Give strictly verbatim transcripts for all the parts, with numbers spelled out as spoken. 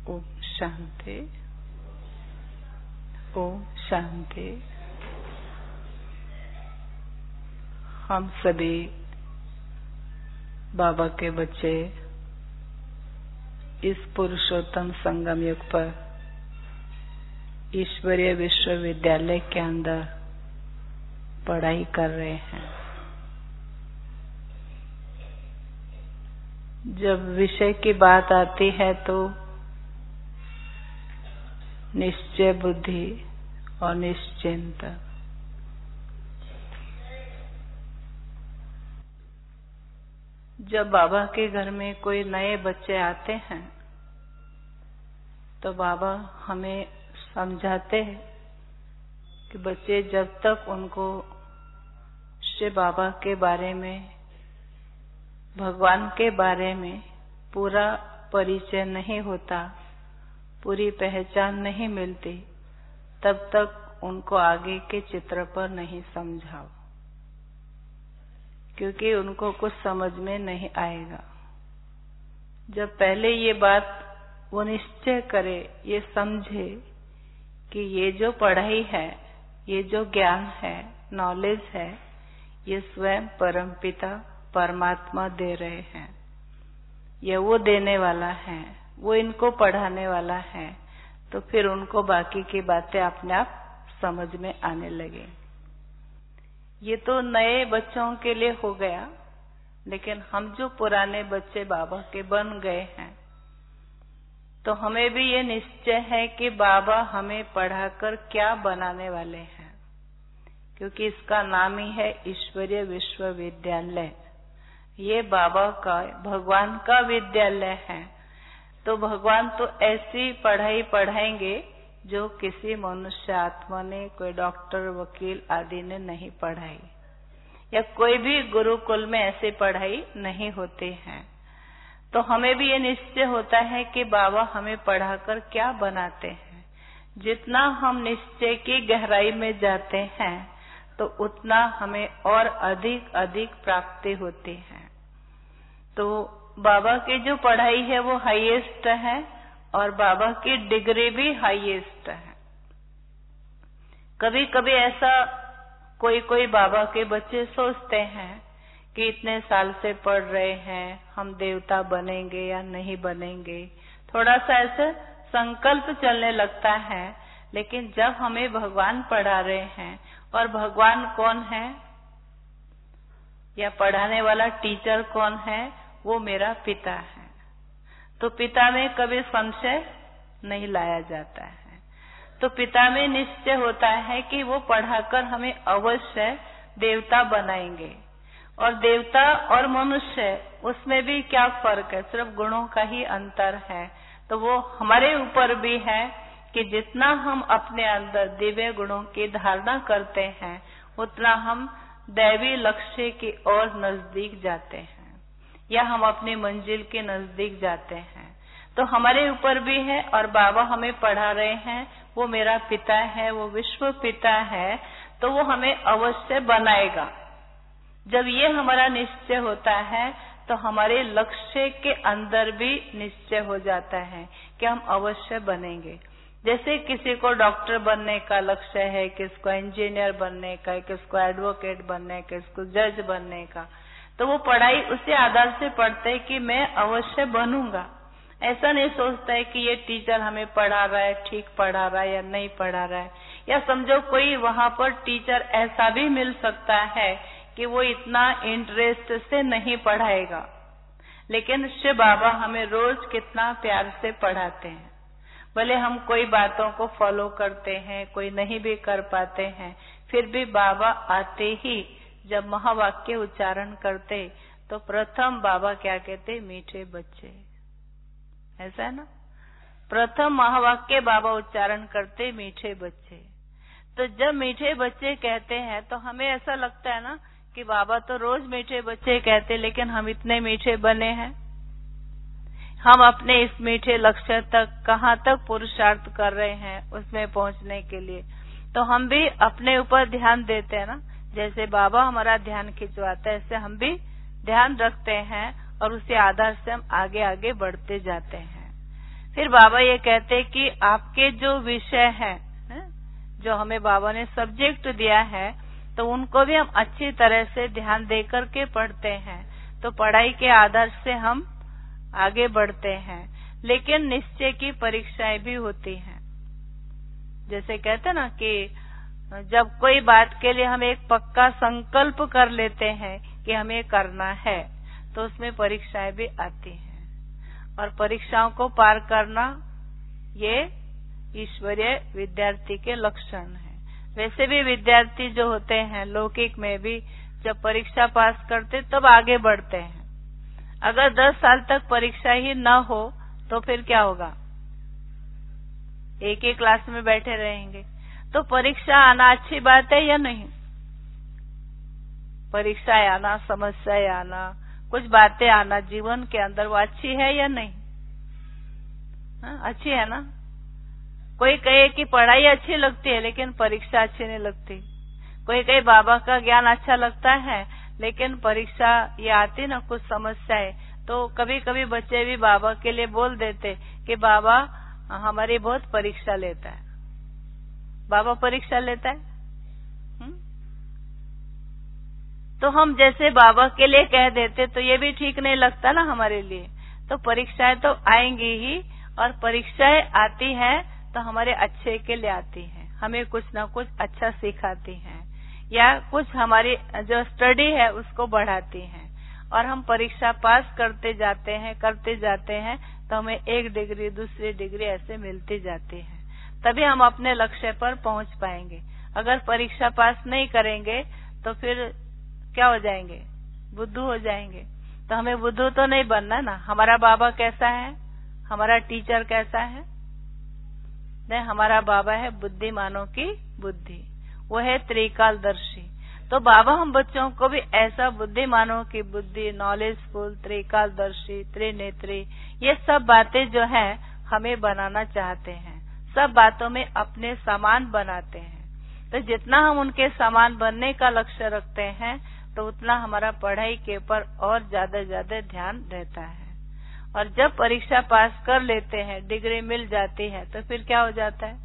ओम शांति। ओम शांति। हम सभी बाबा के बच्चे इस पुरुषोत्तम संगम युग पर ईश्वरीय विश्वविद्यालय के अंदर पढ़ाई कर रहे हैं। जब विषय की बात आती है तो निश्चय बुद्धि और निश्चिंत, जब बाबा के घर में कोई नए बच्चे आते हैं तो बाबा हमें समझाते हैं कि बच्चे जब तक उनको श्री बाबा के बारे में, भगवान के बारे में पूरा परिचय नहीं होता, पूरी पहचान नहीं मिलती, तब तक उनको आगे के चित्र पर नहीं समझाओ, क्योंकि उनको कुछ समझ में नहीं आएगा। जब पहले ये बात वो निश्चय करे, ये समझे कि ये जो पढ़ाई है, ये जो ज्ञान है, नॉलेज है, ये स्वयं परमपिता परमात्मा दे रहे हैं, ये वो देने वाला है, वो इनको पढ़ाने वाला है, तो फिर उनको बाकी की बातें अपने आप समझ में आने लगे। ये तो नए बच्चों के लिए हो गया, लेकिन हम जो पुराने बच्चे बाबा के बन गए हैं, तो हमें भी ये निश्चय है कि बाबा हमें पढ़ाकर क्या बनाने वाले हैं, क्योंकि इसका नाम ही है ईश्वरीय विश्वविद्यालय। ये बाबा का, भगवान का विद्यालय है। तो भगवान तो ऐसी पढ़ाई पढ़ाएंगे जो किसी मनुष्य आत्मा ने, कोई डॉक्टर, वकील आदि ने नहीं पढ़ाई, या कोई भी गुरुकुल में ऐसे पढ़ाई नहीं होते हैं। तो हमें भी ये निश्चय होता है कि बाबा हमें पढ़ाकर क्या बनाते हैं। जितना हम निश्चय की गहराई में जाते हैं तो उतना हमें और अधिक अधिक प्राप्ति होती है। तो बाबा की जो पढ़ाई है वो हाईएस्ट है और बाबा की डिग्री भी हाईएस्ट है। कभी कभी ऐसा कोई कोई बाबा के बच्चे सोचते हैं कि इतने साल से पढ़ रहे हैं, हम देवता बनेंगे या नहीं बनेंगे, थोड़ा सा ऐसे संकल्प चलने लगता है। लेकिन जब हमें भगवान पढ़ा रहे हैं, और भगवान कौन है या पढ़ाने वाला टीचर कौन है, वो मेरा पिता है, तो पिता में कभी संशय नहीं लाया जाता है। तो पिता में निश्चय होता है कि वो पढ़ाकर हमें अवश्य देवता बनाएंगे। और देवता और मनुष्य, उसमें भी क्या फर्क है, सिर्फ गुणों का ही अंतर है। तो वो हमारे ऊपर भी है कि जितना हम अपने अंदर दिव्य गुणों की धारणा करते हैं, उतना हम दैवी लक्ष्य की ओर नजदीक जाते हैं, या हम अपनी मंजिल के नजदीक जाते हैं। तो हमारे ऊपर भी है, और बाबा हमें पढ़ा रहे हैं, वो मेरा पिता है, वो विश्व पिता है, तो वो हमें अवश्य बनाएगा। जब ये हमारा निश्चय होता है तो हमारे लक्ष्य के अंदर भी निश्चय हो जाता है कि हम अवश्य बनेंगे। जैसे किसी को डॉक्टर बनने का लक्ष्य है, किसको इंजीनियर बनने का, किसको एडवोकेट बनने का, किसको जज बनने का, तो वो पढ़ाई उसी आधार से पढ़ते है कि मैं अवश्य बनूंगा। ऐसा नहीं सोचता है कि ये टीचर हमें पढ़ा रहा है, ठीक पढ़ा रहा है या नहीं पढ़ा रहा है। या समझो कोई वहां पर टीचर ऐसा भी मिल सकता है कि वो इतना इंटरेस्ट से नहीं पढ़ाएगा, लेकिन श्री बाबा हमें रोज कितना प्यार से पढ़ाते हैं। भले हम कोई बातों को फॉलो करते हैं, कोई नहीं भी कर पाते हैं, फिर भी बाबा आते ही जब महावाक्य उच्चारण करते तो प्रथम बाबा क्या कहते, मीठे बच्चे। ऐसा है ना, प्रथम महावाक्य बाबा उच्चारण करते, मीठे बच्चे। तो जब मीठे बच्चे कहते हैं तो हमें ऐसा लगता है ना कि बाबा तो रोज मीठे बच्चे कहते, लेकिन हम इतने मीठे बने हैं। हम अपने इस मीठे लक्ष्य तक कहाँ तक पुरुषार्थ कर रहे हैं उसमें पहुंचने के लिए। तो हम भी अपने ऊपर ध्यान देते हैं ना, जैसे बाबा हमारा ध्यान खिंचवाता है, ऐसे हम भी ध्यान रखते हैं और उसी आधार से हम आगे आगे बढ़ते जाते हैं। फिर बाबा ये कहते कि आपके जो विषय है, जो हमें बाबा ने सब्जेक्ट दिया है, तो उनको भी हम अच्छी तरह से ध्यान दे करके पढ़ते हैं, तो पढ़ाई के आधार से हम आगे बढ़ते हैं। लेकिन निश्चय की परीक्षाएं भी होती हैं। जैसे कहते ना कि जब कोई बात के लिए हम एक पक्का संकल्प कर लेते हैं कि हमें करना है, तो उसमें परीक्षाएं भी आती हैं, और परीक्षाओं को पार करना ये ईश्वरीय विद्यार्थी के लक्षण है। वैसे भी विद्यार्थी जो होते हैं लौकिक में भी जब परीक्षा पास करते तब आगे बढ़ते हैं। अगर दस साल तक परीक्षा ही न हो तो फिर क्या होगा? एक ही क्लास में बैठे रहेंगे। तो परीक्षा आना अच्छी बात है या नहीं? परीक्षाएं आना, समस्याएं आना, कुछ बातें आना जीवन के अंदर, वो अच्छी है या नहीं? हा? अच्छी है ना। कोई कहे कि पढ़ाई अच्छी लगती है लेकिन परीक्षा अच्छी नहीं लगती। कोई कहे बाबा का ज्ञान अच्छा लगता है लेकिन परीक्षा ये आती ना कुछ समस्याएं, तो कभी कभी बच्चे भी बाबा के लिए बोल देते कि बाबा हमारी बहुत परीक्षा लेता है। बाबा परीक्षा लेता है? हुँ? तो हम जैसे बाबा के लिए कह देते तो ये भी ठीक नहीं लगता ना हमारे लिए। तो परीक्षाएं तो आएंगी ही, और परीक्षाएं आती हैं तो हमारे अच्छे के लिए आती हैं, हमें कुछ ना कुछ अच्छा सिखाती हैं, या कुछ हमारी जो स्टडी है उसको बढ़ाती हैं, और हम परीक्षा पास करते जाते हैं करते जाते हैं तो हमें एक डिग्री दूसरी डिग्री ऐसे मिलती जाती है। तभी हम अपने लक्ष्य पर पहुंच पाएंगे। अगर परीक्षा पास नहीं करेंगे तो फिर क्या हो जाएंगे? बुद्धू हो जाएंगे। तो हमें बुद्धू तो नहीं बनना ना। हमारा बाबा कैसा है? हमारा टीचर कैसा है? नहीं, हमारा बाबा है बुद्धिमानों की बुद्धि, वो है त्रिकालदर्शी। तो बाबा हम बच्चों को भी ऐसा बुद्धिमानों की बुद्धि, नॉलेजफुल, त्रिकालदर्शी, त्रिनेत्री, ये सब बातें जो है हमें बनाना चाहते हैं। सब बातों में अपने समान बनाते हैं। तो जितना हम उनके समान बनने का लक्ष्य रखते हैं तो उतना हमारा पढ़ाई के ऊपर और ज्यादा ज्यादा ध्यान रहता है। और जब परीक्षा पास कर लेते हैं, डिग्री मिल जाती है, तो फिर क्या हो जाता है?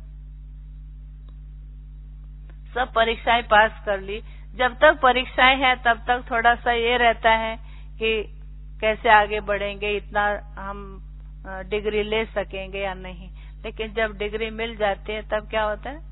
सब परीक्षाएं पास कर ली। जब तक परीक्षाएं हैं तब तक थोड़ा सा ये रहता है कि कैसे आगे बढ़ेंगे, इतना हम डिग्री ले सकेंगे या नहीं। लेकिन जब डिग्री मिल जाती है तब क्या होता है?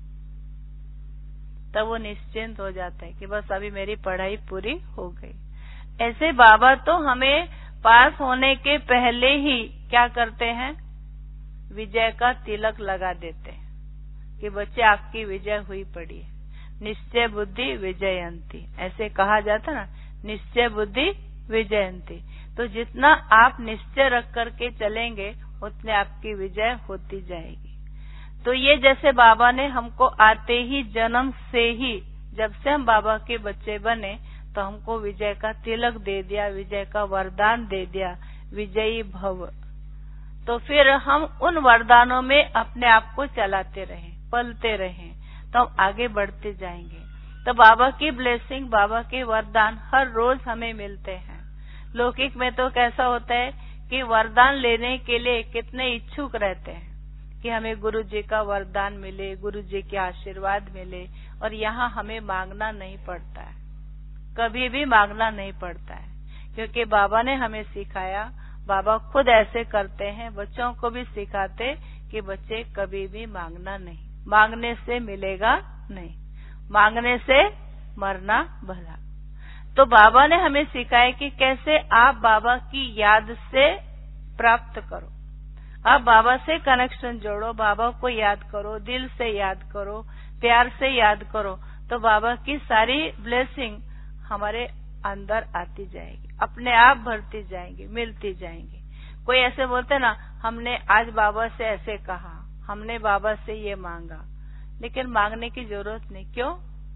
तब वो निश्चिंत हो जाता है कि बस अभी मेरी पढ़ाई पूरी हो गई। ऐसे बाबा तो हमें पास होने के पहले ही क्या करते हैं? विजय का तिलक लगा देते हैं कि बच्चे आपकी विजय हुई पड़ी है। निश्चय बुद्धि विजयंती, ऐसे कहा जाता ना, निश्चय बुद्धि विजयंती। तो जितना आप निश्चय रख करके चलेंगे उतने आपकी विजय होती जाएगी। तो ये जैसे बाबा ने हमको आते ही जन्म से ही, जब से हम बाबा के बच्चे बने तो हमको विजय का तिलक दे दिया, विजय का वरदान दे दिया, विजयी भव। तो फिर हम उन वरदानों में अपने आप को चलाते रहें, पलते रहें, तो हम आगे बढ़ते जाएंगे। तो बाबा की ब्लेसिंग, बाबा के वरदान हर रोज हमें मिलते हैं। लौकिक में तो कैसा होता है कि वरदान लेने के लिए कितने इच्छुक रहते हैं कि हमें गुरु जी का वरदान मिले, गुरु जी के आशीर्वाद मिले, और यहाँ हमें मांगना नहीं पड़ता है, कभी भी मांगना नहीं पड़ता है, क्योंकि बाबा ने हमें सिखाया। बाबा खुद ऐसे करते हैं, बच्चों को भी सिखाते कि बच्चे कभी भी मांगना नहीं, मांगने से मिलेगा नहीं, मांगने से मरना भला। तो बाबा ने हमें सिखाया कि कैसे आप बाबा की याद से प्राप्त करो, आप बाबा से कनेक्शन जोड़ो, बाबा को याद करो, दिल से याद करो, प्यार से याद करो, तो बाबा की सारी ब्लेसिंग हमारे अंदर आती जाएगी, अपने आप भरती जाएंगी, मिलती जाएंगी। कोई ऐसे बोलते ना, हमने आज बाबा से ऐसे कहा, हमने बाबा से ये मांगा, लेकिन मांगने की जरूरत नहीं। क्यों?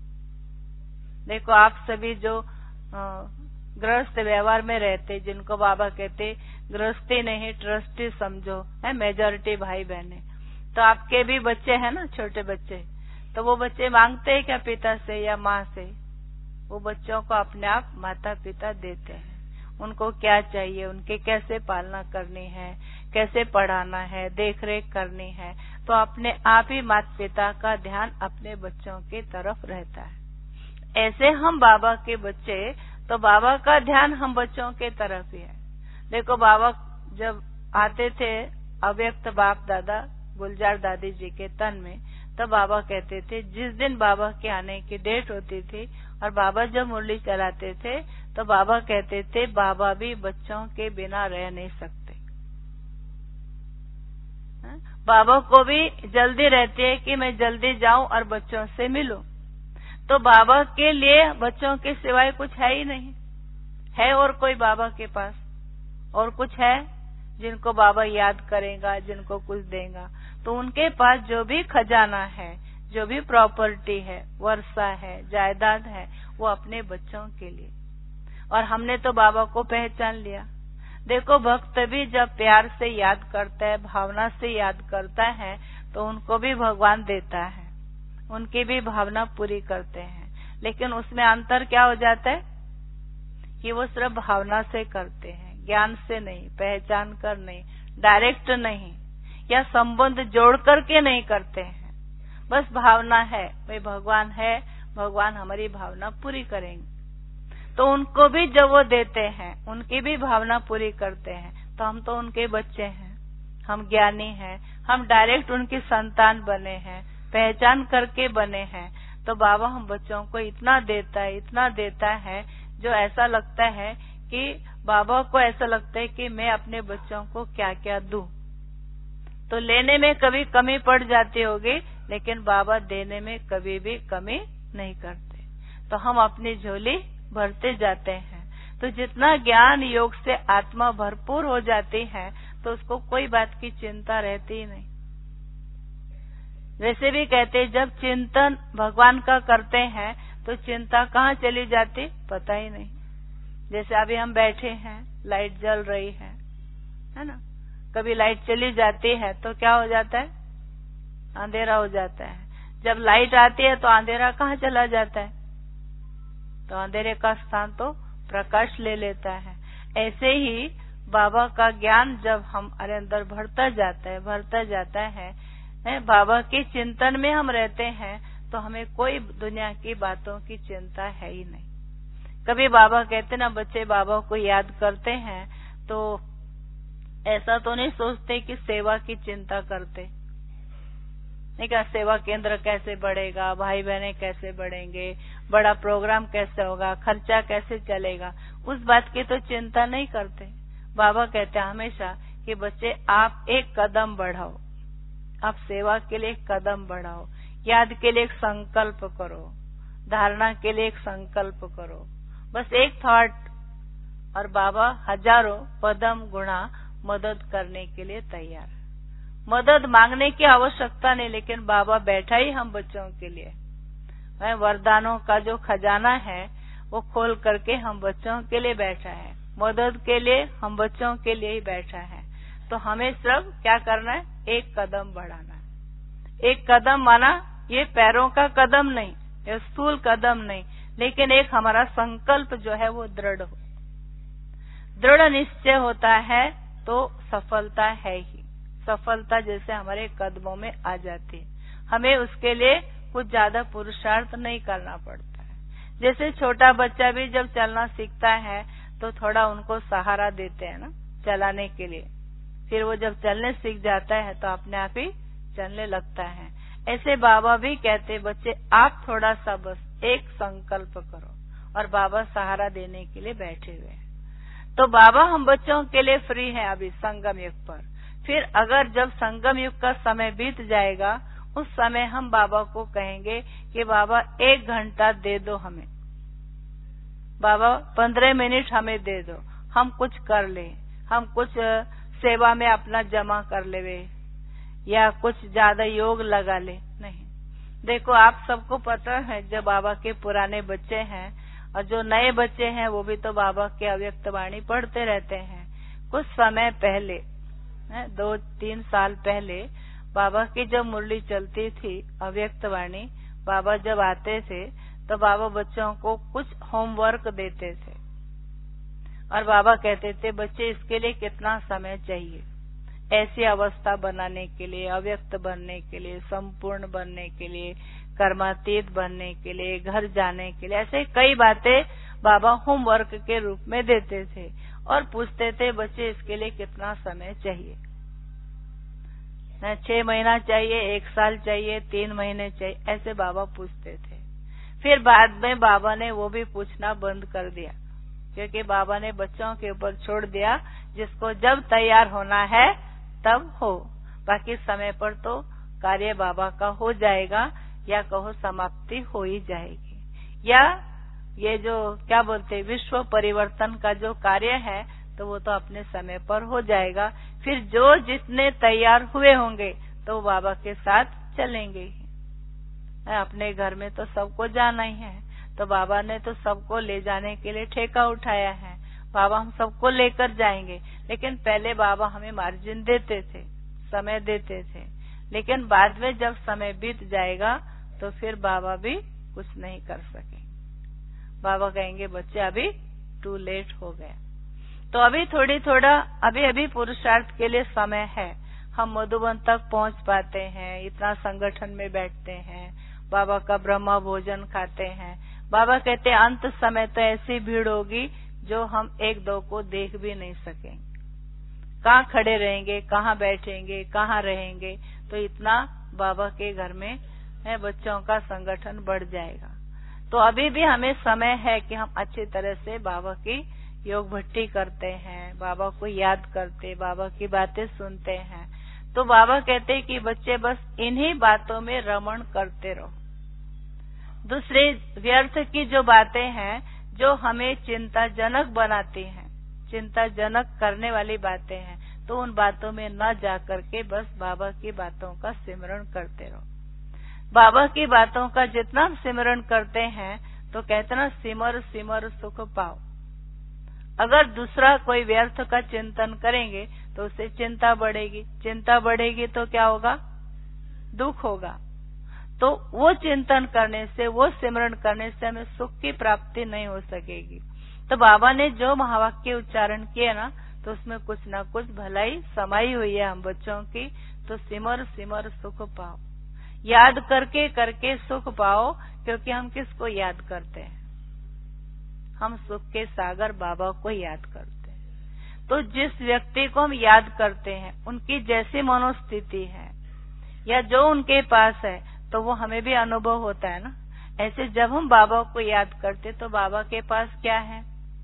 देखो, आप सभी जो गृहस्थ व्यवहार में रहते, जिनको बाबा कहते गृहस्थी नहीं ट्रस्टी समझो, है मेजोरिटी भाई बहने, तो आपके भी बच्चे हैं ना, छोटे बच्चे, तो वो बच्चे मांगते हैं क्या पिता से या माँ से? वो बच्चों को अपने आप माता पिता देते हैं। उनको क्या चाहिए, उनके कैसे पालना करनी है, कैसे पढ़ाना है, देख रेख करनी है, तो अपने आप ही माता पिता का ध्यान अपने बच्चों की तरफ रहता है। ऐसे हम बाबा के बच्चे, तो बाबा का ध्यान हम बच्चों के तरफ ही है। देखो बाबा जब आते थे अव्यक्त बाप दादा गुलजार दादी जी के तन में, तब बाबा कहते थे, जिस दिन बाबा के आने की डेट होती थी और बाबा जब मुरली चलाते थे, तो बाबा कहते थे बाबा भी बच्चों के बिना रह नहीं सकते। बाबा को भी जल्दी रहती है कि मैं जल्दी जाऊं और बच्चों से मिलूं। तो बाबा के लिए बच्चों के सिवाय कुछ है ही नहीं है। और कोई बाबा के पास और कुछ है जिनको बाबा याद करेगा, जिनको कुछ देगा? तो उनके पास जो भी खजाना है, जो भी प्रॉपर्टी है, वर्षा है, जायदाद है, वो अपने बच्चों के लिए। और हमने तो बाबा को पहचान लिया। देखो भक्त भी जब प्यार से याद करता है, भावना से याद करता है, तो उनको भी भगवान देता है, उनकी भी भावना पूरी करते हैं। लेकिन उसमें अंतर क्या हो जाता है कि वो सिर्फ भावना से करते हैं, ज्ञान से नहीं, पहचान कर नहीं, डायरेक्ट नहीं, या संबंध जोड़ करके नहीं करते हैं। बस भावना है, वे भगवान है, भगवान हमारी भावना पूरी करेंगे। तो उनको भी जब वो देते हैं, उनकी भी भावना पूरी करते हैं, तो हम तो उनके बच्चे हैं, हम ज्ञानी हैं, हम डायरेक्ट उनकी संतान बने हैं, पहचान करके बने हैं। तो बाबा हम बच्चों को इतना देता है, इतना देता है, जो ऐसा लगता है कि बाबा को ऐसा लगता है कि मैं अपने बच्चों को क्या क्या दूं। तो लेने में कभी कमी पड़ जाती होगी, लेकिन बाबा देने में कभी भी कमी नहीं करते। तो हम अपनी झोली भरते जाते हैं। तो जितना ज्ञान योग से आत्मा भरपूर हो जाती है, तो उसको कोई बात की चिंता रहती ही नहीं। वैसे भी कहते जब चिंतन भगवान का करते हैं, तो चिंता कहाँ चली जाती पता ही नहीं। जैसे अभी हम बैठे हैं, लाइट जल रही है, है ना? कभी लाइट चली जाती है तो क्या हो जाता है? अंधेरा हो जाता है। जब लाइट आती है तो अंधेरा कहाँ चला जाता है? तो अंधेरे का स्थान तो प्रकाश ले लेता है। ऐसे ही बाबा का ज्ञान जब हम अरे अंदर भरता जाता है, भरता जाता है, है बाबा के चिंतन में हम रहते हैं, तो हमें कोई दुनिया की बातों की चिंता है ही नहीं। कभी बाबा कहते ना, बच्चे बाबा को याद करते हैं तो ऐसा तो नहीं सोचते कि सेवा की चिंता करते, नहीं क्या सेवा केंद्र कैसे बढ़ेगा, भाई बहने कैसे बढ़ेंगे, बड़ा प्रोग्राम कैसे होगा, खर्चा कैसे चलेगा, उस बात की तो चिंता नहीं करते। बाबा कहते हैं हमेशा कि बच्चे आप एक कदम बढ़ाओ, आप सेवा के लिए एक कदम बढ़ाओ, याद के लिए एक संकल्प करो, धारणा के लिए एक संकल्प करो, बस एक थॉट, और बाबा हजारों पदम गुणा मदद करने के लिए तैयार। मदद मांगने की आवश्यकता नहीं, लेकिन बाबा बैठा ही हम बच्चों के लिए। वरदानों का जो खजाना है वो खोल करके हम बच्चों के लिए बैठा है, मदद के लिए हम बच्चों के लिए ही बैठा है। तो हमें सिर्फ क्या करना है? एक कदम बढ़ाना है। एक कदम माना ये पैरों का कदम नहीं, ये स्थूल कदम नहीं, लेकिन एक हमारा संकल्प जो है वो दृढ़ हो। दृढ़ निश्चय होता है तो सफलता है ही। सफलता जैसे हमारे कदमों में आ जाती है, हमें उसके लिए कुछ ज्यादा पुरुषार्थ नहीं करना पड़ता है। जैसे छोटा बच्चा भी जब चलना सीखता है तो थोड़ा उनको सहारा देते हैं ना चलाने के लिए, फिर वो जब चलने सीख जाता है तो अपने आप ही चलने लगता है। ऐसे बाबा भी कहते बच्चे आप थोड़ा सा बस एक संकल्प करो, और बाबा सहारा देने के लिए बैठे हुए हैं। तो बाबा हम बच्चों के लिए फ्री है अभी संगम युग पर। फिर अगर जब संगम युग का समय बीत जाएगा, उस समय हम बाबा को कहेंगे कि बाबा एक घंटा दे दो हमें, बाबा पंद्रह मिनट हमें दे दो, हम कुछ कर ले, हम कुछ सेवा में अपना जमा कर ले, या कुछ ज्यादा योग लगा ले। नहीं, देखो आप सबको पता है जब बाबा के पुराने बच्चे हैं और जो नए बच्चे हैं वो भी तो बाबा के अव्यक्त वाणी पढ़ते रहते हैं। कुछ समय पहले, दो तीन साल पहले, बाबा की जब मुरली चलती थी अव्यक्त वाणी, बाबा जब आते थे तो बाबा बच्चों को कुछ होमवर्क देते थे, और बाबा कहते थे बच्चे इसके लिए कितना समय चाहिए, ऐसी अवस्था बनाने के लिए, अव्यक्त बनने के लिए, संपूर्ण बनने के लिए, कर्मातीत बनने के लिए, घर जाने के लिए, ऐसे कई बातें बाबा होमवर्क के रूप में देते थे और पूछते थे बच्चे इसके लिए कितना समय चाहिए, न छह महीना चाहिए, एक साल चाहिए, तीन महीने चाहिए, ऐसे बाबा पूछते थे। फिर बाद में बाबा ने वो भी पूछना बंद कर दिया, क्योंकि बाबा ने बच्चों के ऊपर छोड़ दिया, जिसको जब तैयार होना है तब हो, बाकी समय पर तो कार्य बाबा का हो जाएगा, या कहो समाप्ति हो ही जाएगी। या ये जो क्या बोलते विश्व परिवर्तन का जो कार्य है तो वो तो अपने समय पर हो जाएगा। फिर जो जितने तैयार हुए होंगे तो बाबा के साथ चलेंगे ही। अपने घर में तो सबको जाना ही है, तो बाबा ने तो सबको ले जाने के लिए ठेका उठाया है, बाबा हम सबको लेकर जाएंगे। लेकिन पहले बाबा हमें मार्जिन देते थे, समय देते थे, लेकिन बाद में जब समय बीत जाएगा तो फिर बाबा भी कुछ नहीं कर सकेंगे। बाबा कहेंगे बच्चे अभी टू लेट हो गया। तो अभी थोड़ी थोड़ा अभी अभी पुरुषार्थ के लिए समय है, हम मधुबन तक पहुंच पाते हैं, इतना संगठन में बैठते हैं, बाबा का ब्रह्मा भोजन खाते हैं। बाबा कहते हैं अंत समय तो ऐसी भीड़ होगी जो हम एक दो को देख भी नहीं सकेंगे, कहाँ खड़े रहेंगे, कहाँ बैठेंगे, कहाँ रहेंगे। तो इतना बाबा के घर में है, बच्चों का संगठन बढ़ जाएगा। तो अभी भी हमें समय है कि हम अच्छी तरह से बाबा की योग भट्टी करते हैं, बाबा को याद करते, बाबा की बातें सुनते हैं। तो बाबा कहते हैं कि बच्चे बस इन्हीं बातों में रमण करते रहो। दूसरे व्यर्थ की जो बातें हैं जो हमें चिंताजनक बनाती हैं, चिंताजनक करने वाली बातें हैं, तो उन बातों में न जाकर के बस बाबा की बातों का सिमरण करते रहो। बाबा की बातों का जितना सिमरण करते हैं तो कहते ना सिमर सिमर सुख पाओ। अगर दूसरा कोई व्यर्थ का चिंतन करेंगे तो उससे चिंता बढ़ेगी, चिंता बढ़ेगी तो क्या होगा, दुख होगा। तो वो चिंतन करने से, वो सिमरण करने से हमें सुख की प्राप्ति नहीं हो सकेगी। तो बाबा ने जो महावाक्य उच्चारण किए ना, तो उसमें कुछ न कुछ भलाई समाई हुई है हम बच्चों की। तो सिमर सिमर सुख पाओ, याद करके करके सुख पाओ, क्योंकि हम किसको याद करते हैं, हम सुख के सागर बाबा को याद करते हैं। तो जिस व्यक्ति को हम याद करते हैं उनकी जैसी मनोस्थिति है या जो उनके पास है तो वो हमें भी अनुभव होता है ना। ऐसे जब हम बाबा को याद करते तो बाबा के पास क्या है,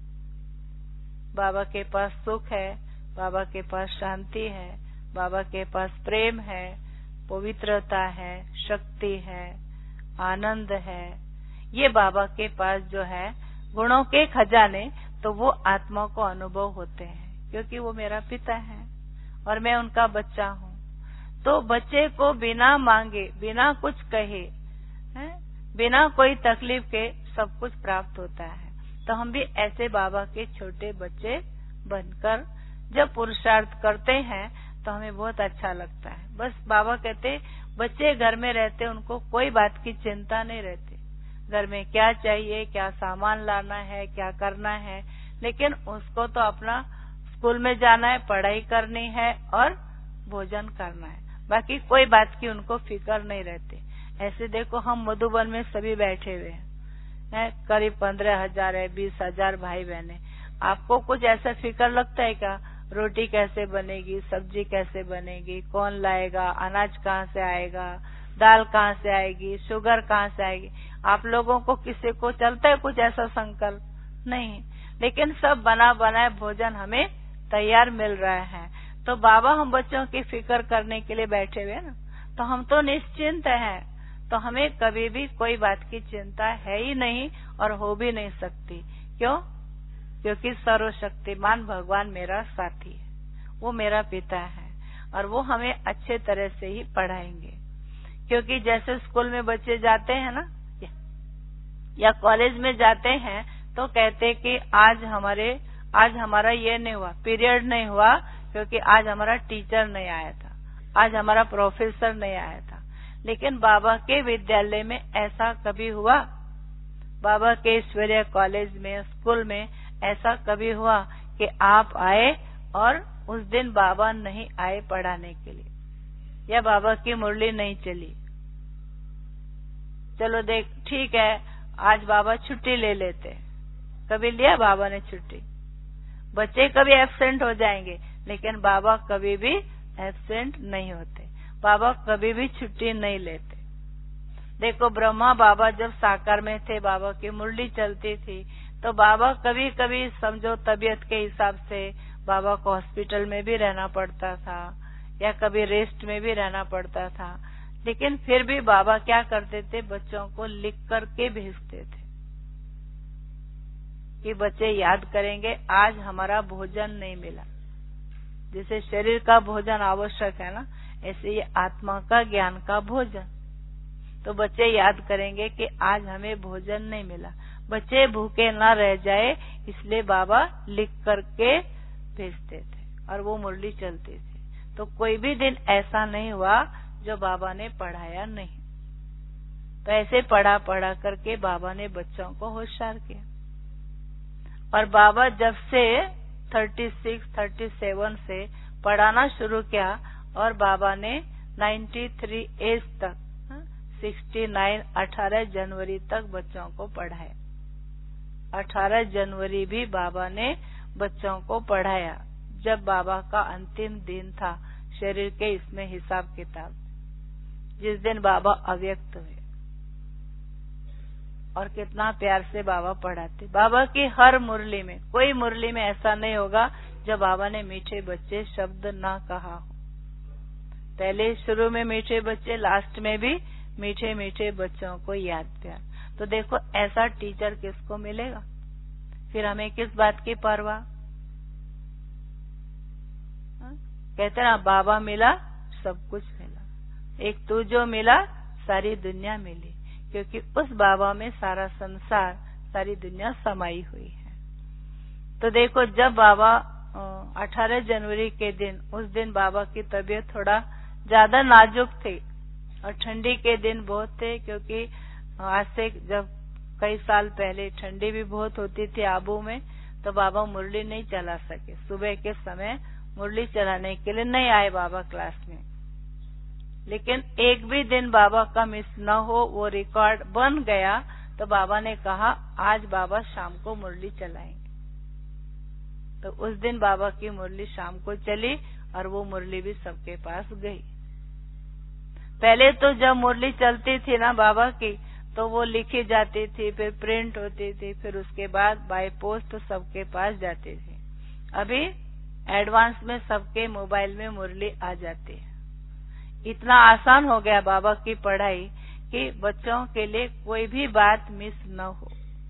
बाबा के पास सुख है, बाबा के पास शांति है, बाबा के पास प्रेम है, पवित्रता है, शक्ति है, आनंद है। ये बाबा के पास जो है गुणों के खजाने, तो वो आत्मा को अनुभव होते हैं, क्योंकि वो मेरा पिता है और मैं उनका बच्चा हूँ। तो बच्चे को बिना मांगे, बिना कुछ कहे, है? बिना कोई तकलीफ के सब कुछ प्राप्त होता है। तो हम भी ऐसे बाबा के छोटे बच्चे बनकर जब पुरुषार्थ करते हैं तो हमें बहुत अच्छा लगता है। बस बाबा कहते बच्चे घर में रहते, उनको कोई बात की चिंता नहीं रहती, घर में क्या चाहिए, क्या सामान लाना है, क्या करना है, लेकिन उसको तो अपना स्कूल में जाना है, पढ़ाई करनी है और भोजन करना है, बाकी कोई बात की उनको फिक्र नहीं रहती। ऐसे देखो हम मधुबन में सभी बैठे हुए हैं, करीब पंद्रह हजार है, बीस हजार भाई बहने। आपको कुछ ऐसा फिक्र लगता है क्या, रोटी कैसे बनेगी, सब्जी कैसे बनेगी, कौन लाएगा, अनाज कहाँ से आएगा, दाल कहाँ से आएगी, शुगर कहाँ से आएगी? आप लोगों को किसी को चलता है कुछ ऐसा संकल्प? नहीं। लेकिन सब बना बनाए भोजन हमें तैयार मिल रहा है। तो बाबा हम बच्चों की फिक्र करने के लिए बैठे हुए ना, तो हम तो निश्चिंत हैं, तो हमें कभी भी कोई बात की चिंता है ही नहीं और हो भी नहीं सकती। क्यों? क्योंकि सर्वशक्तिमान भगवान मेरा साथी है, वो मेरा पिता है और वो हमें अच्छे तरह से ही पढ़ाएंगे। क्योंकि जैसे स्कूल में बच्चे जाते हैं ना या कॉलेज में जाते हैं तो कहते कि आज हमारे आज हमारा ये नहीं हुआ, पीरियड नहीं हुआ, क्योंकि आज हमारा टीचर नहीं आया था, आज हमारा प्रोफेसर नहीं आया था। लेकिन बाबा के विद्यालय में ऐसा कभी हुआ? बाबा के ईश्वरीय कॉलेज में, स्कूल में ऐसा कभी हुआ कि आप आए और उस दिन बाबा नहीं आए पढ़ाने के लिए, या बाबा की मुरली नहीं चली। चलो देख ठीक है, आज बाबा छुट्टी ले लेते। कभी लिया बाबा ने छुट्टी? बच्चे कभी एब्सेंट हो जाएंगे, लेकिन बाबा कभी भी एब्सेंट नहीं होते। बाबा कभी भी छुट्टी नहीं लेते। देखो ब्रह्मा बाबा जब साकार में थे, बाबा की मुरली चलती थी, तो बाबा कभी कभी समझो तबीयत के हिसाब से बाबा को हॉस्पिटल में भी रहना पड़ता था, या कभी रेस्ट में भी रहना पड़ता था, लेकिन फिर भी बाबा क्या करते थे, बच्चों को लिख करके भेजते थे कि बच्चे याद करेंगे आज हमारा भोजन नहीं मिला। जैसे शरीर का भोजन आवश्यक है ना, ऐसे ये आत्मा का ज्ञान का भोजन। तो बच्चे याद करेंगे कि आज हमें भोजन नहीं मिला, बच्चे भूखे न रह जाए, इसलिए बाबा लिख करके भेजते थे और वो मुरली चलती थी। तो कोई भी दिन ऐसा नहीं हुआ जो बाबा ने पढ़ाया नहीं। तो ऐसे पढ़ा पढ़ा करके बाबा ने बच्चों को होशियार किया। और बाबा जब से छत्तीस, सैंतीस से पढ़ाना शुरू किया, और बाबा ने तिरानवे एज तक उनहत्तर अठारह जनवरी तक बच्चों को पढ़ाया। अठारह जनवरी भी बाबा ने बच्चों को पढ़ाया, जब बाबा का अंतिम दिन था शरीर के इसमें हिसाब किताब, जिस दिन बाबा अव्यक्त हुए। और कितना प्यार से बाबा पढ़ाते। बाबा की हर मुरली में, कोई मुरली में ऐसा नहीं होगा जब बाबा ने मीठे बच्चे शब्द ना कहा हो। पहले शुरू में मीठे बच्चे, लास्ट में भी मीठे मीठे बच्चों को याद प्यार। तो देखो ऐसा टीचर किसको मिलेगा, फिर हमें किस बात की परवाह। कहते ना बाबा मिला सब कुछ मिला, एक तू जो मिला सारी दुनिया मिली, क्योंकि उस बाबा में सारा संसार, सारी दुनिया समाई हुई है। तो देखो जब बाबा अठारह जनवरी के दिन, उस दिन बाबा की तबीयत थोड़ा ज्यादा नाजुक थी, और ठंडी के दिन बहुत थे, क्योंकि आज से जब कई साल पहले ठंडी भी बहुत होती थी आबू में, तो बाबा मुरली नहीं चला सके। सुबह के समय मुरली चलाने के लिए नहीं आए बाबा क्लास में। लेकिन एक भी दिन बाबा का मिस न हो, वो रिकॉर्ड बन गया। तो बाबा ने कहा आज बाबा शाम को मुरली चलाएंगे। तो उस दिन बाबा की मुरली शाम को चली, और वो मुरली भी सबके पास गई। पहले तो जब मुरली चलती थी ना बाबा की, तो वो लिखी जाती थी, फिर प्रिंट होती थी, फिर उसके बाद बाय पोस्ट सबके पास जाती थी। अभी एडवांस में सबके मोबाइल में मुरली आ जाती है। इतना आसान हो गया बाबा की पढ़ाई कि बच्चों के लिए कोई भी बात मिस न हो।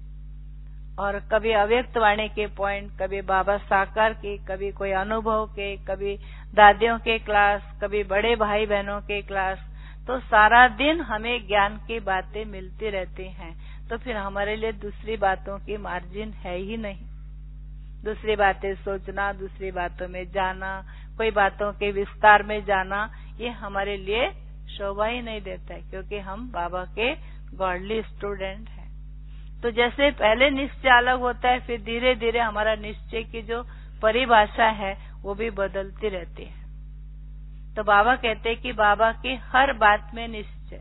और कभी अव्यक्त वाणी के पॉइंट, कभी बाबा साकार के, कभी कोई अनुभव के, कभी दादियों के क्लास, कभी बड़े भाई बहनों के क्लास। तो सारा दिन हमें ज्ञान की बातें मिलती रहती हैं। तो फिर हमारे लिए दूसरी बातों की मार्जिन है ही नहीं। दूसरी बातें सोचना, दूसरी बातों में जाना, कोई बातों के विस्तार में जाना, ये हमारे लिए शोभा ही नहीं देता है, क्योंकि हम बाबा के गॉडली स्टूडेंट हैं। तो जैसे पहले निश्चय अलग होता है, फिर धीरे धीरे हमारा निश्चय की जो परिभाषा है वो भी बदलती रहती है। तो बाबा कहते हैं कि बाबा की हर बात में निश्चय,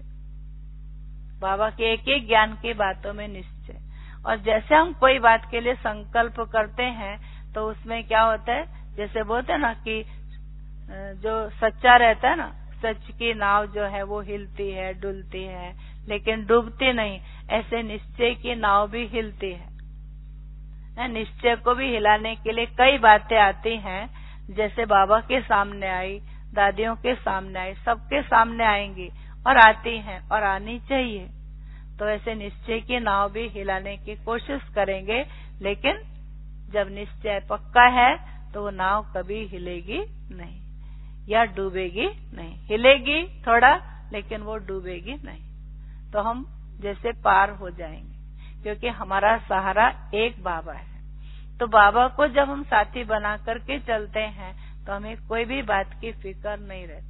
बाबा के एक एक ज्ञान की बातों में निश्चय। और जैसे हम कोई बात के लिए संकल्प करते हैं, तो उसमें क्या होता है, जैसे बोलते हैं ना कि जो सच्चा रहता है ना, सच की नाव जो है वो हिलती है, डुलती है, लेकिन डूबती नहीं। ऐसे निश्चय की नाव भी हिलती है। निश्चय को भी हिलाने के लिए कई बातें आती हैं, जैसे बाबा के सामने आई, दादियों के सामने आई, सबके सामने आएंगी और आती हैं और आनी चाहिए। तो ऐसे निश्चय की नाव भी हिलाने की कोशिश करेंगे, लेकिन जब निश्चय पक्का है तो वो नाव कभी हिलेगी नहीं या डूबेगी नहीं। हिलेगी थोड़ा, लेकिन वो डूबेगी नहीं। तो हम जैसे पार हो जाएंगे, क्योंकि हमारा सहारा एक बाबा है। तो बाबा को जब हम साथी बना करके चलते हैं, तो हमें कोई भी बात की फिक्र नहीं रहती।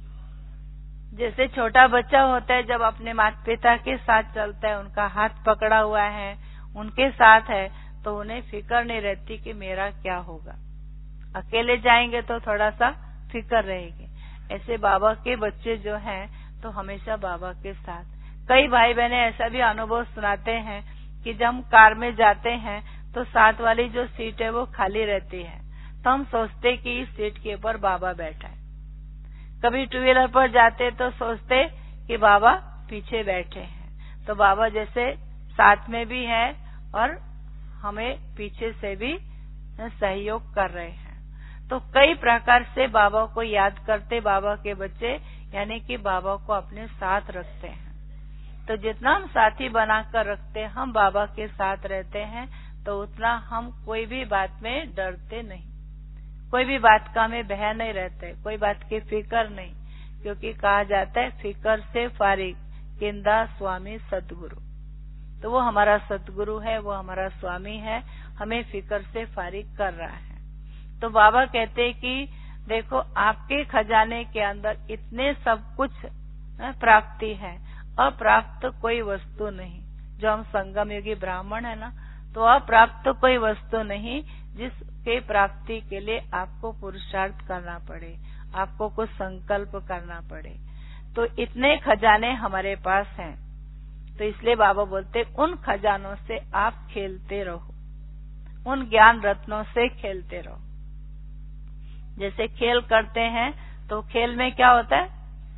जैसे छोटा बच्चा होता है, जब अपने माता पिता के साथ चलता है, उनका हाथ पकड़ा हुआ है, उनके साथ है, तो उन्हें फिक्र नहीं रहती कि मेरा क्या होगा। अकेले जाएंगे तो थोड़ा सा फिक्र रहेगी। ऐसे बाबा के बच्चे जो हैं तो हमेशा बाबा के साथ। कई भाई बहने ऐसा भी अनुभव सुनाते हैं कि जब हम कार में जाते हैं तो साथ वाली जो सीट है वो खाली रहती है, तो हम सोचते कि इस सीट के ऊपर बाबा बैठा है। कभी टू व्हीलर पर जाते तो सोचते कि बाबा पीछे बैठे हैं, तो बाबा जैसे साथ में भी है और हमें पीछे से भी सहयोग कर रहे हैं। तो कई प्रकार से बाबा को याद करते बाबा के बच्चे, यानी कि बाबा को अपने साथ रखते हैं। तो जितना हम साथी बनाकर रखते हैं, हम बाबा के साथ रहते हैं, तो उतना हम कोई भी बात में डरते नहीं, कोई भी बात का हमें भय नहीं रहते, कोई बात की फिक्र नहीं, क्योंकि कहा जाता है फिक्र से फारिग किंदा स्वामी सतगुरु। तो वो हमारा सतगुरु है, वो हमारा स्वामी है, हमें फिक्र से फारिग कर रहा है। तो बाबा कहते कि देखो आपके खजाने के अंदर इतने सब कुछ प्राप्ति है, अप्राप्त कोई वस्तु नहीं। जो हम संगम योगी ब्राह्मण है ना, तो अप्राप्त कोई वस्तु नहीं जिसके प्राप्ति के लिए आपको पुरुषार्थ करना पड़े, आपको कुछ संकल्प करना पड़े। तो इतने खजाने हमारे पास हैं, तो इसलिए बाबा बोलते उन खजानों से आप खेलते रहो, उन ज्ञान रत्नों से खेलते रहो। जैसे खेल करते हैं तो खेल में क्या होता है,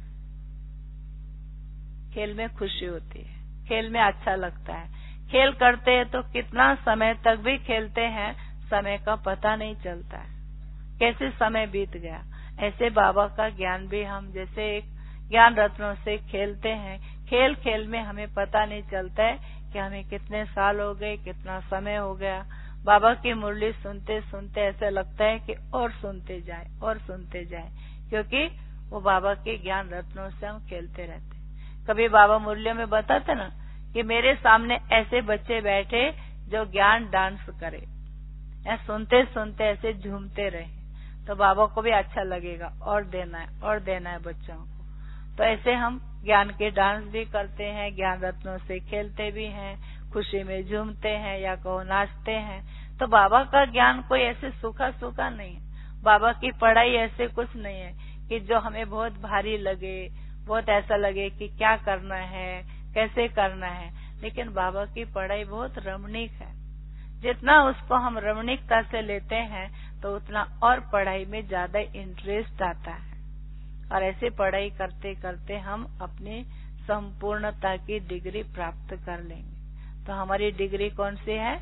खेल में खुशी होती है, खेल में अच्छा लगता है। खेल करते हैं तो कितना समय तक भी खेलते हैं, समय का पता नहीं चलता है, कैसे समय बीत गया। ऐसे बाबा का ज्ञान भी हम जैसे एक ज्ञान रत्नों से खेलते हैं, खेल खेल में हमें पता नहीं चलता है कि हमें कितने साल हो गए, कितना समय हो गया। बाबा की मुरली सुनते सुनते ऐसा लगता है कि और सुनते जाए और सुनते जाए, क्योंकि वो बाबा के ज्ञान रत्नों से हम खेलते रहते। कभी बाबा मुरलियों में बताते ना कि मेरे सामने ऐसे बच्चे बैठे जो ज्ञान डांस करे, या सुनते सुनते ऐसे झूमते रहे, तो बाबा को भी अच्छा लगेगा, और देना है और देना है बच्चों को। तो ऐसे हम ज्ञान के डांस भी करते हैं, ज्ञान रत्नों से खेलते भी हैं, खुशी में झूमते हैं या कहो नाचते हैं। तो बाबा का ज्ञान कोई ऐसे सूखा सूखा नहीं है, बाबा की पढ़ाई ऐसे कुछ नहीं है कि जो हमें बहुत भारी लगे, बहुत ऐसा लगे कि क्या करना है, कैसे करना है। लेकिन बाबा की पढ़ाई बहुत रमणीक है, जितना उसको हम रमणीकता से लेते हैं तो उतना और पढ़ाई में ज्यादा इंटरेस्ट आता है, और ऐसे पढ़ाई करते करते हम अपनी संपूर्णता की डिग्री प्राप्त कर लेंगे। तो हमारी डिग्री कौन सी है,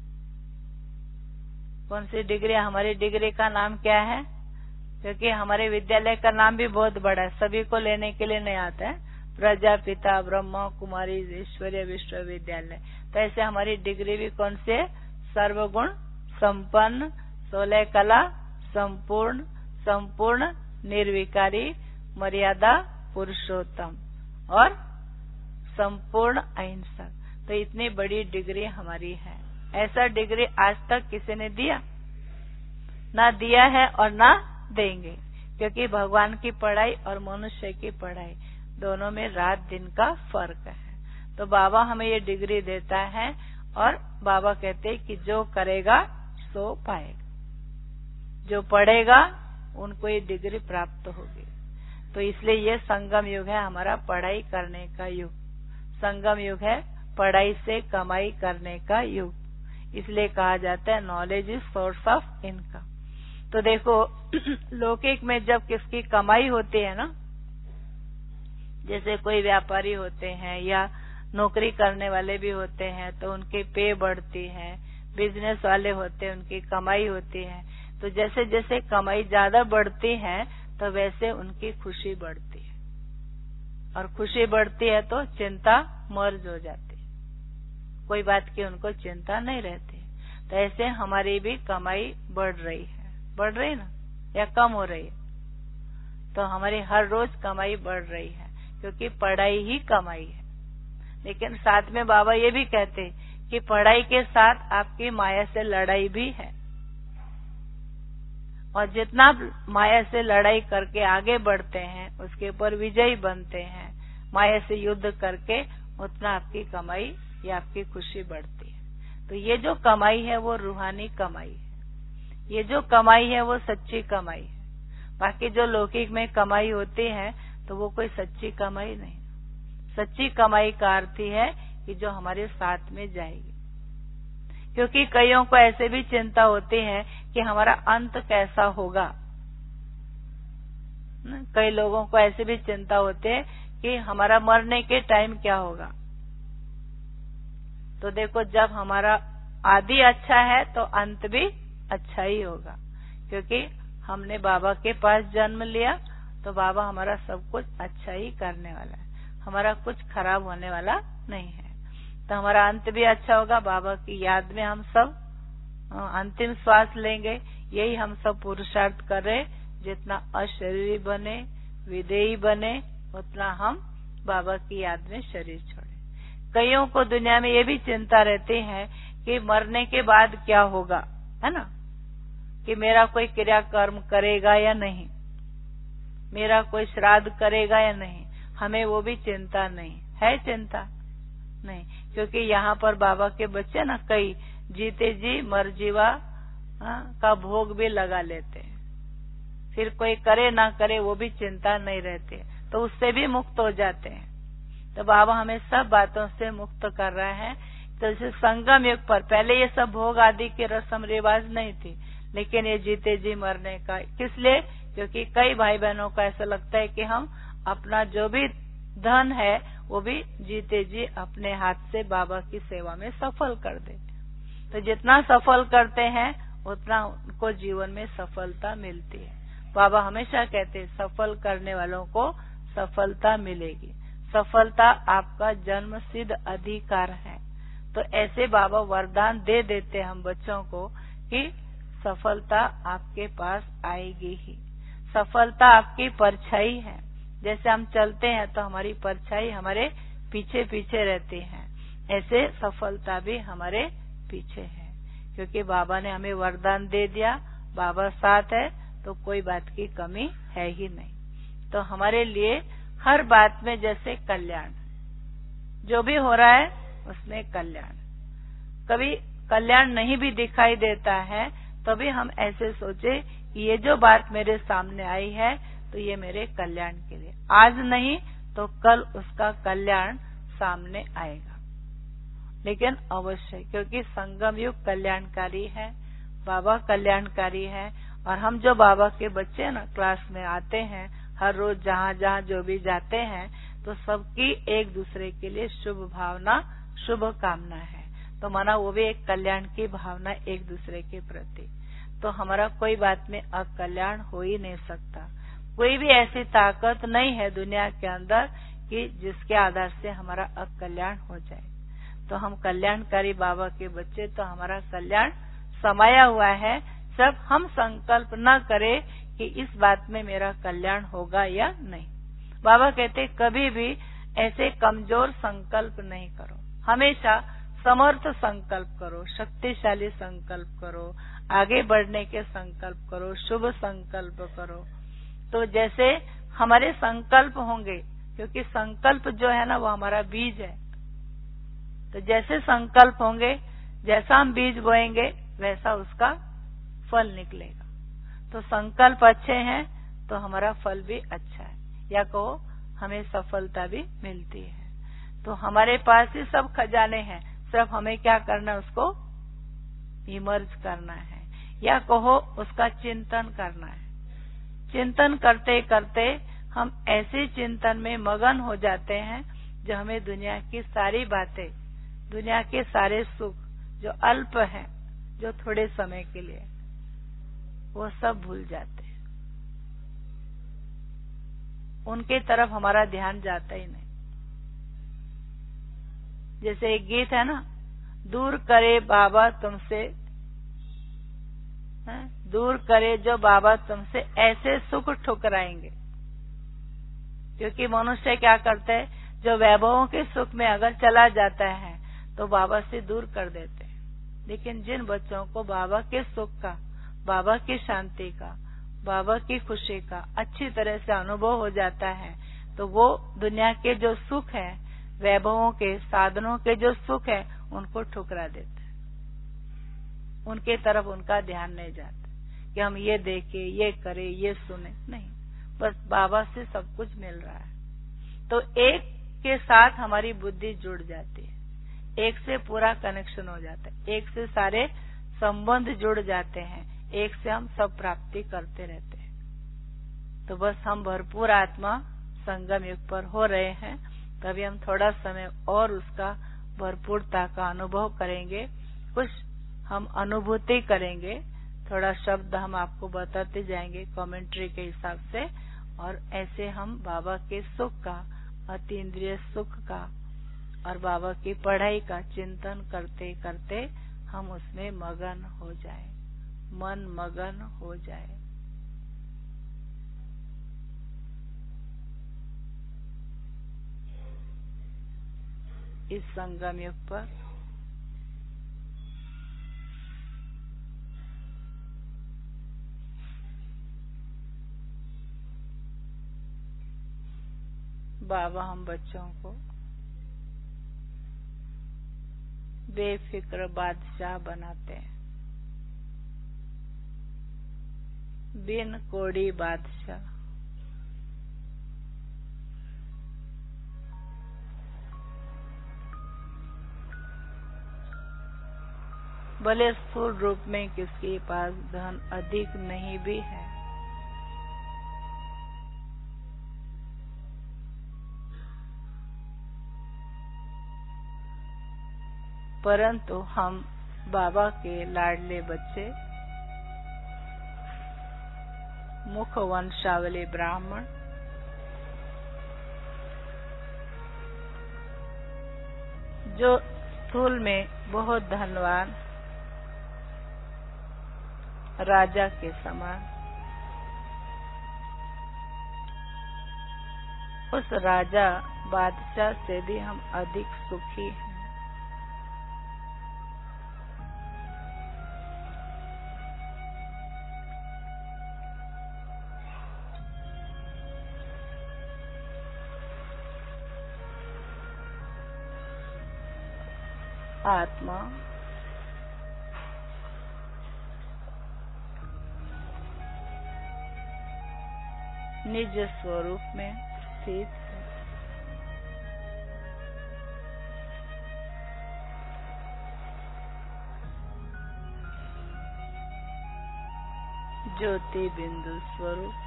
कौन सी डिग्री? हमारी डिग्री का नाम क्या है? क्योंकि हमारे विद्यालय का नाम भी बहुत बड़ा है, सभी को लेने के लिए नहीं आता है, प्रजापिता ब्रह्मा कुमारी ईश्वरीय विश्वविद्यालय। तो ऐसे हमारी डिग्री भी कौन सी है? सर्वगुण संपन्न, सोलह कला संपूर्ण, संपूर्ण निर्विकारी, मर्यादा पुरुषोत्तम और संपूर्ण अहिंसक। तो इतनी बड़ी डिग्री हमारी है। ऐसा डिग्री आज तक किसी ने दिया ना, दिया है और ना देंगे, क्योंकि भगवान की पढ़ाई और मनुष्य की पढ़ाई दोनों में रात दिन का फर्क है। तो बाबा हमें ये डिग्री देता है, और बाबा कहते हैं कि जो करेगा सो पाएगा, जो पढ़ेगा उनको ये डिग्री प्राप्त होगी। तो इसलिए ये संगम युग है, हमारा पढ़ाई करने का युग। संगम युग है पढ़ाई से कमाई करने का युग। इसलिए कहा जाता है knowledge is source of income. तो देखो लौकिक में जब किसकी कमाई होती है ना, जैसे कोई व्यापारी होते हैं या नौकरी करने वाले भी होते हैं, तो उनकी पे बढ़ती है, बिजनेस वाले होते हैं उनकी कमाई होती है। तो जैसे जैसे कमाई ज्यादा बढ़ती है तो वैसे उनकी खुशी बढ़ती है, और खुशी बढ़ती है तो चिंता मर्ज हो जाती है, कोई बात की उनको चिंता नहीं रहती। तो ऐसे हमारी भी कमाई बढ़ रही है, बढ़ रही ना या कम हो रही है? तो हमारी हर रोज कमाई बढ़ रही है, क्योंकि पढ़ाई ही कमाई है। लेकिन साथ में बाबा ये भी कहते कि पढ़ाई के साथ आपकी माया से लड़ाई भी है, और जितना माया से लड़ाई करके आगे बढ़ते हैं उसके ऊपर विजयी बनते हैं, माया से युद्ध करके, उतना आपकी कमाई या आपकी खुशी बढ़ती है। तो ये जो कमाई है वो रूहानी कमाई है, ये जो कमाई है वो सच्ची कमाई है। बाकी जो लौकिक में कमाई होती है तो वो कोई सच्ची कमाई नहीं। सच्ची कमाई का अर्थ ही है कि जो हमारे साथ में जाएगी। क्योंकि कईयों को ऐसे भी चिंता होती है कि हमारा अंत कैसा होगा। कई लोगों को ऐसे भी चिंता होती है कि हमारा मरने के टाइम क्या होगा। तो देखो, जब हमारा आदि अच्छा है तो अंत भी अच्छा ही होगा। क्योंकि हमने बाबा के पास जन्म लिया तो बाबा हमारा सब कुछ अच्छा ही करने वाला है, हमारा कुछ खराब होने वाला नहीं है। तो हमारा अंत भी अच्छा होगा। बाबा की याद में हम सब अंतिम श्वास लेंगे। यही हम सब पुरुषार्थ कर रहे। जितना अशरीरी बने, विदेही बने, उतना हम बाबा की याद में शरीर छोड़े। कईयों को दुनिया में ये भी चिंता रहती है कि मरने के बाद क्या होगा, है ना, कि मेरा कोई क्रिया कर्म करेगा या नहीं, मेरा कोई श्राद्ध करेगा या नहीं। हमें वो भी चिंता नहीं है। चिंता नहीं, क्योंकि यहाँ पर बाबा के बच्चे ना कई जीते जी मर जीवा का भोग भी लगा लेते हैं। फिर कोई करे ना करे वो भी चिंता नहीं रहती, तो उससे भी मुक्त हो जाते हैं। तो बाबा हमें सब बातों से मुक्त कर रहे हैं। तो जैसे संगम युग पर पहले ये सब भोग आदि की रस्म रिवाज नहीं थी, लेकिन ये जीते जी मरने का, किस लिए? क्योंकि कई भाई बहनों को ऐसा लगता है कि हम अपना जो भी धन है वो भी जीते जी अपने हाथ से बाबा की सेवा में सफल कर दे। तो जितना सफल करते हैं उतना उनको जीवन में सफलता मिलती है। बाबा हमेशा कहते हैं सफल करने वालों को सफलता मिलेगी। सफलता आपका जन्म सिद्ध अधिकार है। तो ऐसे बाबा वरदान दे देते हम बच्चों को कि सफलता आपके पास आएगी ही। सफलता आपकी परछाई है। जैसे हम चलते हैं तो हमारी परछाई हमारे पीछे पीछे रहती है, ऐसे सफलता भी हमारे पीछे है। क्योंकि बाबा ने हमें वरदान दे दिया, बाबा साथ है तो कोई बात की कमी है ही नहीं। तो हमारे लिए हर बात में जैसे कल्याण, जो भी हो रहा है उसमें कल्याण। कभी कल्याण नहीं भी दिखाई देता है तो भी हम ऐसे सोचे कि ये जो बात मेरे सामने आई है तो ये मेरे कल्याण के लिए, आज नहीं तो कल उसका कल्याण सामने आएगा। लेकिन अवश्य, क्योंकि संगम युग कल्याणकारी है, बाबा कल्याणकारी है। और हम जो बाबा के बच्चे ना क्लास में आते हैं, हर रोज जहाँ जहाँ जो भी जाते हैं, तो सबकी एक दूसरे के लिए शुभ भावना, शुभ कामना है। तो माना वो भी एक कल्याण की भावना एक दूसरे के प्रति। तो हमारा कोई बात में अकल्याण हो ही नहीं सकता। कोई भी ऐसी ताकत नहीं है दुनिया के अंदर कि जिसके आधार से हमारा अकल्याण हो जाए। तो हम कल्याणकारी बाबा के बच्चे, तो हमारा कल्याण समाया हुआ है। सब हम संकल्प न करें कि इस बात में मेरा कल्याण होगा या नहीं। बाबा कहते कभी भी ऐसे कमजोर संकल्प नहीं करो, हमेशा समर्थ संकल्प करो, शक्तिशाली संकल्प करो, आगे बढ़ने के संकल्प करो, शुभ संकल्प करो। तो जैसे हमारे संकल्प होंगे, क्योंकि संकल्प जो है ना वो हमारा बीज है। तो जैसे संकल्प होंगे, जैसा हम बीज बोएंगे वैसा उसका फल निकलेगा। तो संकल्प अच्छे हैं तो हमारा फल भी अच्छा है, या कहो हमें सफलता भी मिलती है। तो हमारे पास ही सब खजाने हैं, सिर्फ हमें क्या करना है, उसको इमर्ज करना है, या कहो उसका चिंतन करना है। चिंतन करते करते हम ऐसे चिंतन में मगन हो जाते हैं जो हमें दुनिया की सारी बातें, दुनिया के सारे सुख जो अल्प हैं, जो थोड़े समय के लिए, वो सब भूल जाते हैं। उनके तरफ हमारा ध्यान जाता ही नहीं। जैसे एक गीत है ना, दूर करे बाबा तुमसे, है? दूर करे जो बाबा तुमसे ऐसे सुख ठुकराएंगे। क्योंकि मनुष्य क्या करते हैं, जो वैभवों के सुख में अगर चला जाता है तो बाबा से दूर कर देते हैं। लेकिन जिन बच्चों को बाबा के सुख का, बाबा की शांति का, बाबा की खुशी का अच्छी तरह से अनुभव हो जाता है, तो वो दुनिया के जो सुख है, वैभवों के, साधनों के जो सुख है, उनको ठुकरा देते हैं। उनके तरफ उनका ध्यान नहीं जाता। कि हम ये देखें, ये करें, ये सुने, नहीं, बस बाबा से सब कुछ मिल रहा है। तो एक के साथ हमारी बुद्धि जुड़ जाती है, एक से पूरा कनेक्शन हो जाता है, एक से सारे संबंध जुड़ जाते हैं, एक से हम सब प्राप्ति करते रहते हैं। तो बस हम भरपूर आत्मा संगम युग पर हो रहे हैं, तभी हम थोड़ा समय और उसका भरपूरता का अनुभव करेंगे, कुछ हम अनुभूति करेंगे, थोड़ा शब्द हम आपको बताते जाएंगे कमेंट्री के हिसाब से, और ऐसे हम बाबा के सुख का, अतीन्द्रिय सुख का और बाबा की पढ़ाई का चिंतन करते करते हम उसमें मगन हो जाए, मन मगन हो जाए। इस संगम युग पर बाबा हम बच्चों को बेफिक्र बादशाह बनाते हैं, बिन कोड़ी बादशाह। भले स्थूल रूप में किसके पास धन अधिक नहीं भी है, परंतु हम बाबा के लाडले बच्चे, मुख वंशावली ब्राह्मण, जो स्थूल में बहुत धनवान राजा के समान, उस राजा बादशाह से भी हम अधिक सुखी हैं। आत्मा निज स्वरूप में स्थित है, ज्योति बिंदु स्वरूप,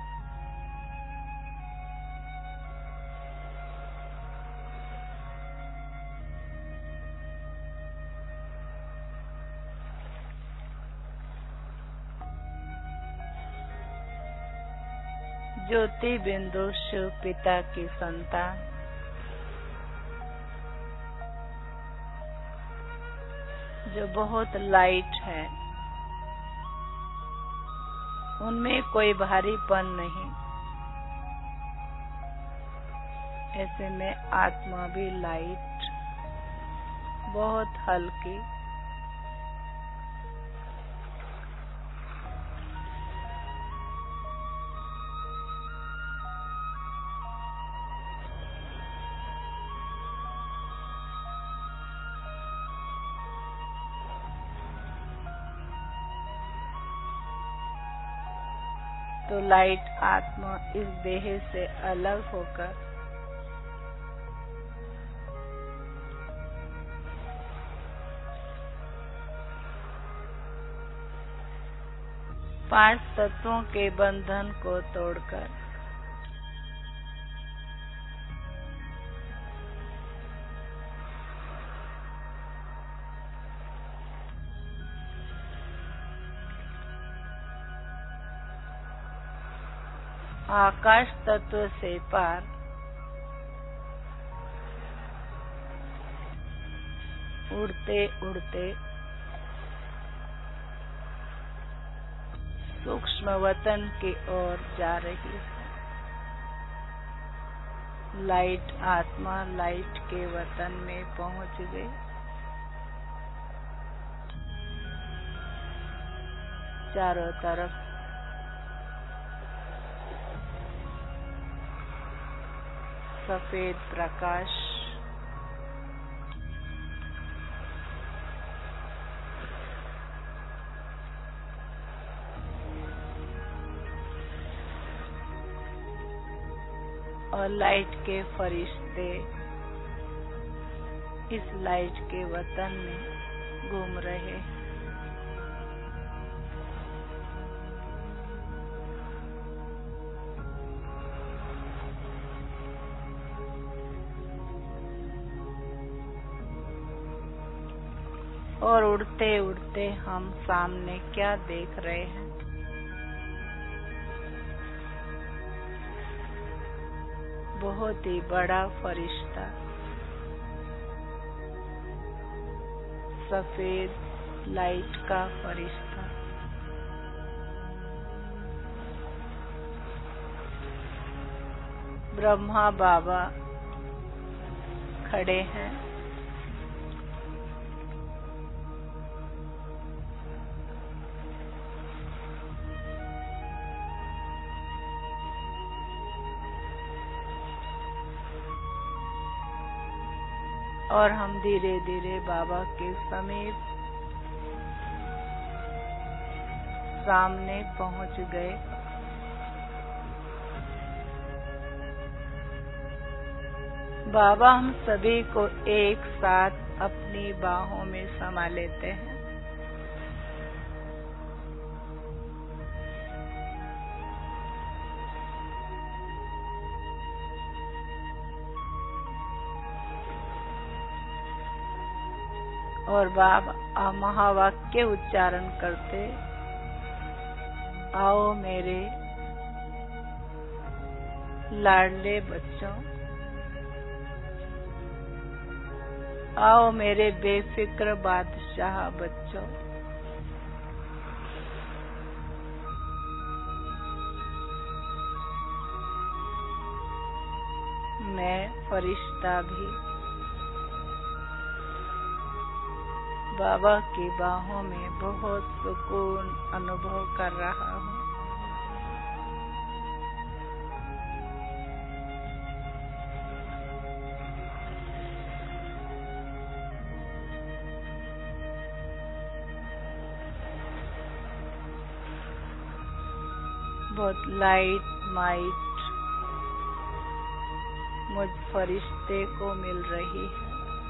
ज्योति बिंदु शिव पिता की संतान, जो बहुत लाइट है, उनमें कोई भारीपन नहीं, ऐसे में आत्मा भी लाइट, बहुत हल्की, तो लाइट आत्मा इस देह से अलग होकर पांच तत्वों के बंधन को तोड़कर आकाश तत्व से पार उड़ते उड़ते सूक्ष्म वतन की ओर जा रही है। लाइट आत्मा लाइट के वतन में पहुंच गई। चारों तरफ सफेद प्रकाश, और लाइट के फरिश्ते इस लाइट के वतन में घूम रहे हैं। और उड़ते उड़ते हम सामने क्या देख रहे हैं? बहुत ही बड़ा फरिश्ता, सफेद लाइट का फरिश्ता। ब्रह्मा बाबा खड़े हैं। और हम धीरे धीरे बाबा के समीप सामने पहुंच गए। बाबा हम सभी को एक साथ अपनी बाहों में समा लेते हैं। और बाबा महावाक्य उच्चारण करते, आओ मेरे लाडले बच्चों, आओ मेरे बेफिक्र बादशाह बच्चों, मैं फरिश्ता भी बाबा की बाहों में बहुत सुकून अनुभव कर रहा हूँ। बहुत लाइट माइट मुझ फरिश्ते को मिल रही है।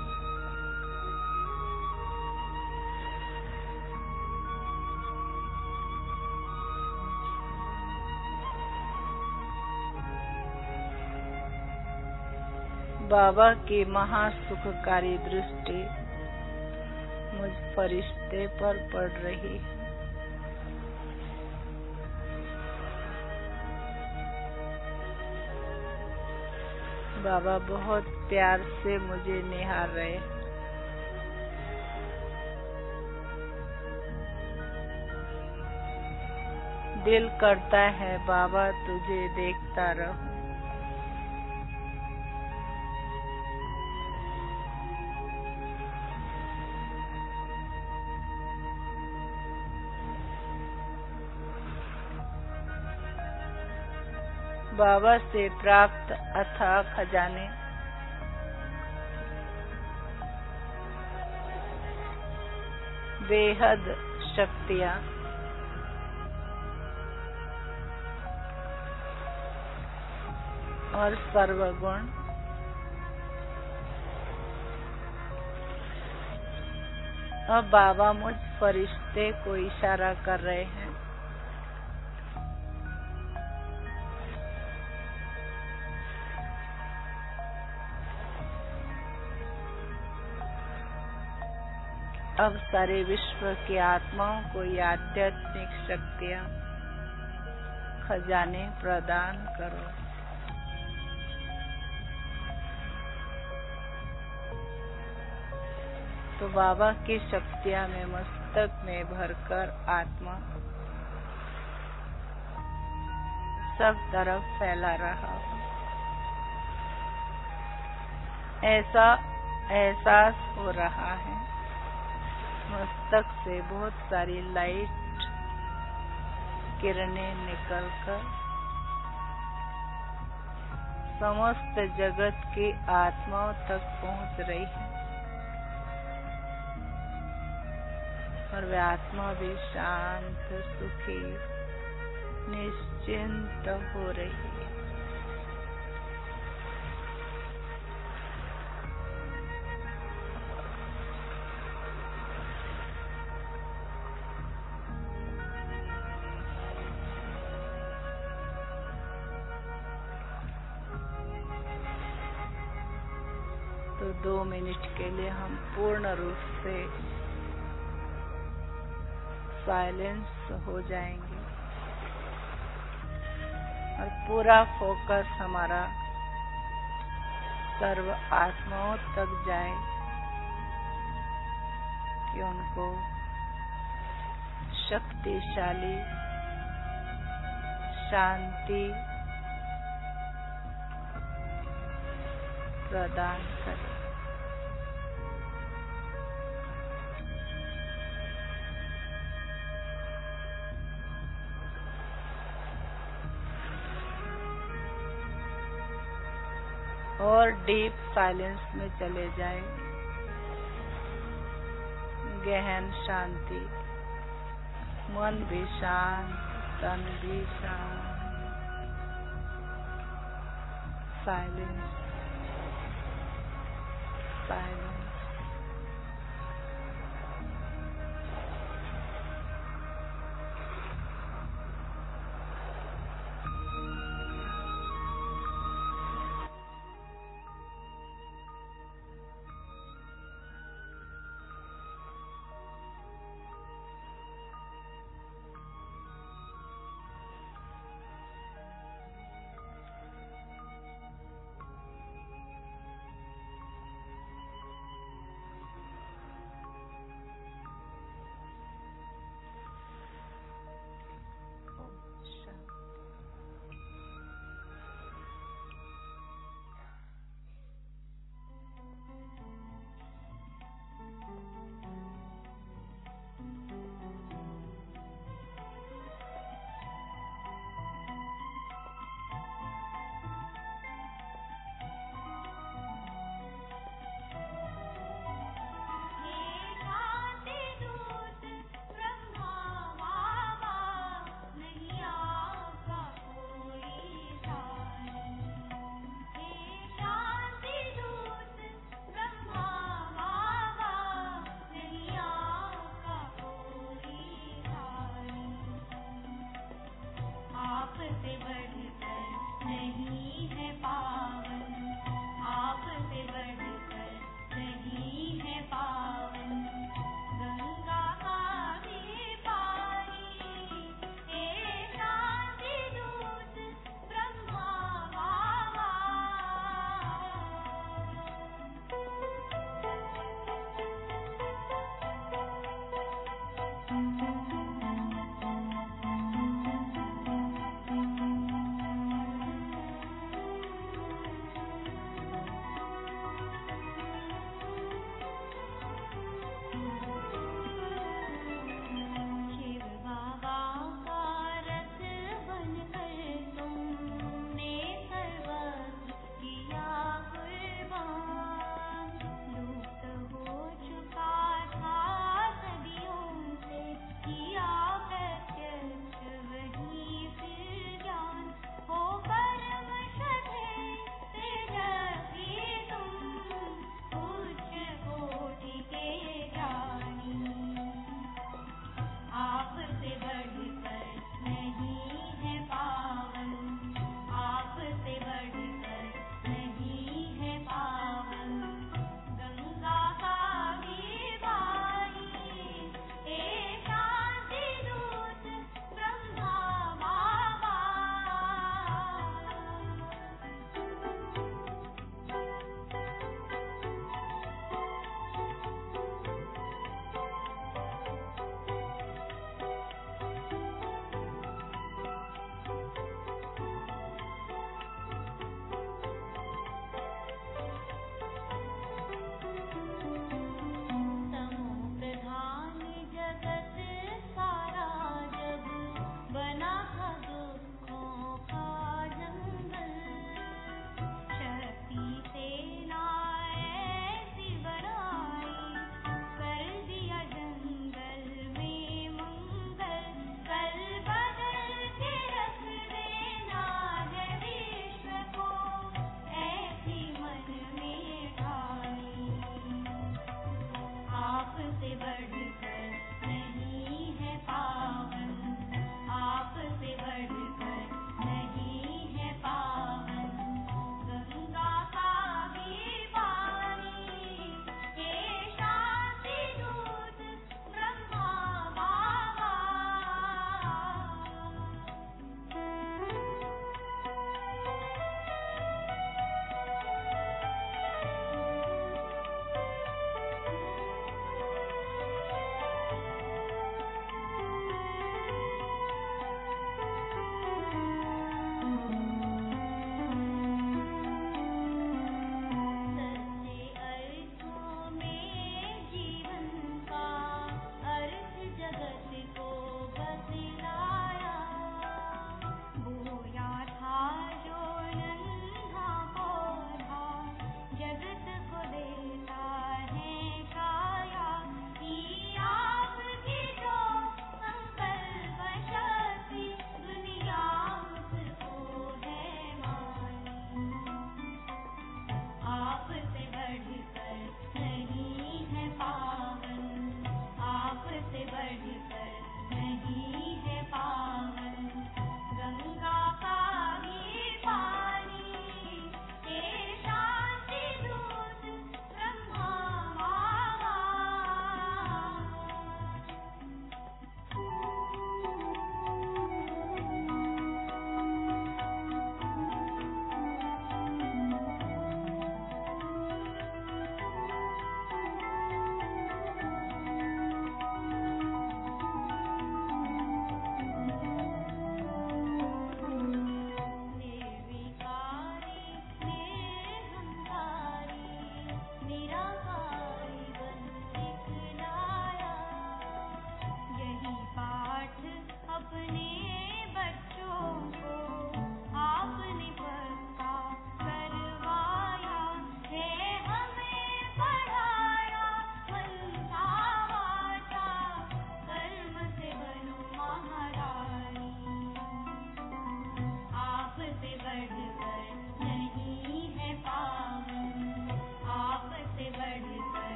बाबा की महासुखकारी दृष्टि मुझ फरिश्ते पर पड़ रही है। बाबा बहुत प्यार से मुझे निहार रहे हैं। दिल करता है बाबा तुझे देखता रहूं। बाबा से प्राप्त अथाह खजाने बेहद शक्तियां और सर्वगुण अब बाबा मुझ फरिश्ते को इशारा कर रहे हैं। अब सारे विश्व की आत्माओं को ये आध्यात्मिक शक्तियां खजाने प्रदान करो। तो बाबा की शक्तियां में मस्तक में भरकर आत्मा सब तरफ फैला रहा हूं। ऐसा एहसास हो रहा है मस्तक से बहुत सारी लाइट किरणें निकलकर समस्त जगत की आत्माओं तक पहुंच रही है और वे आत्मा भी शांत सुखी निश्चिंत हो रही है। तो दो मिनट के लिए हम पूर्ण रूप से साइलेंस हो जाएंगे और पूरा फोकस हमारा सर्व आत्माओं तक जाए कि उनको शक्तिशाली शांति प्रदान करें। और डीप साइलेंस में चले जाए, गहन शांति, मन भी शांत, तन भी शांत, साइलेंस साइलेंस।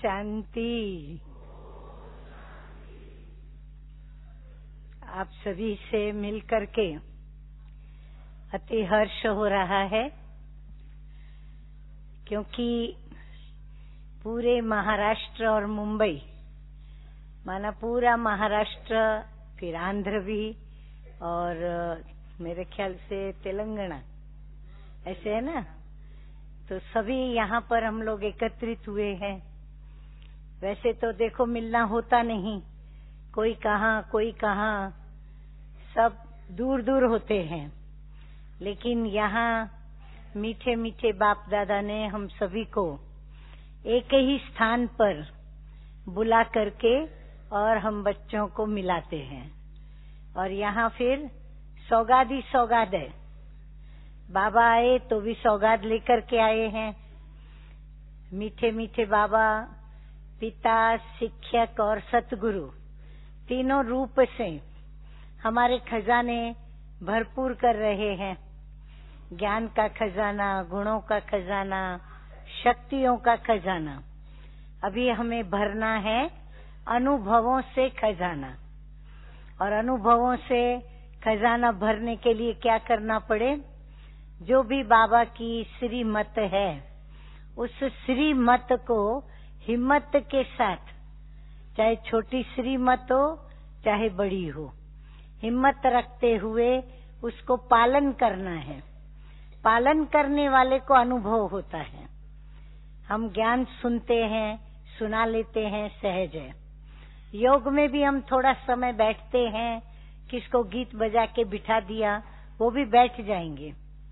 शांति। आप सभी से मिल करके अति हर्ष हो रहा है, क्योंकि पूरे महाराष्ट्र और मुंबई, माना पूरा महाराष्ट्र, फिर आंध्र भी, और मेरे ख्याल से तेलंगाना, ऐसे है ना, तो सभी यहाँ पर हम लोग एकत्रित हुए हैं। वैसे तो देखो मिलना होता नहीं, कोई कहाँ कोई कहाँ, सब दूर दूर होते हैं, लेकिन यहाँ मीठे मीठे बाप दादा ने हम सभी को एक ही स्थान पर बुला करके और हम बच्चों को मिलाते हैं। और यहाँ फिर सौगात ही सौगात है। बाबा आए तो भी सौगात लेकर के आए हैं। मीठे मीठे बाबा, पिता, शिक्षक और सतगुरु, तीनों रूप से हमारे खजाने भरपूर कर रहे हैं। ज्ञान का खजाना, गुणों का खजाना, शक्तियों का खजाना। अभी हमें भरना है अनुभवों से खजाना। और अनुभवों से खजाना भरने के लिए क्या करना पड़े? जो भी बाबा की श्रीमत है, उस श्रीमत को हिम्मत के साथ, चाहे छोटी श्रीमत हो चाहे बड़ी हो, हिम्मत रखते हुए उसको पालन करना है। पालन करने वाले को अनुभव होता है। हम ज्ञान सुनते हैं, सुना लेते हैं, सहज है। योग में भी हम थोड़ा समय बैठते हैं, किसको गीत बजा के बिठा दिया, वो भी बैठ जाएंगे।